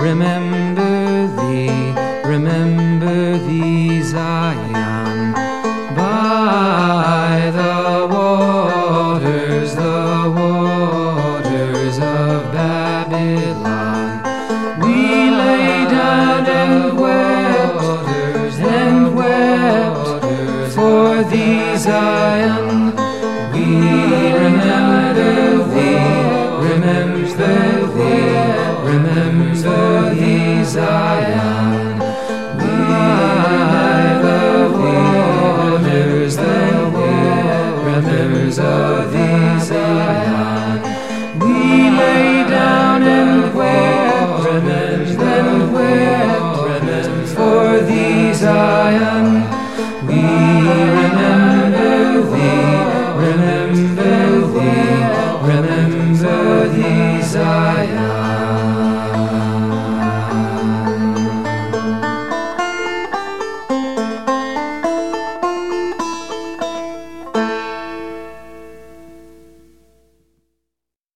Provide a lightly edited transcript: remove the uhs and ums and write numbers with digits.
remember thee, Zion, by the waters of Babylon. We lay down and wept for thee, Zion. We remember thee, Zion. By the waters of thee, Zion. We lay down and wept for thee, Zion. We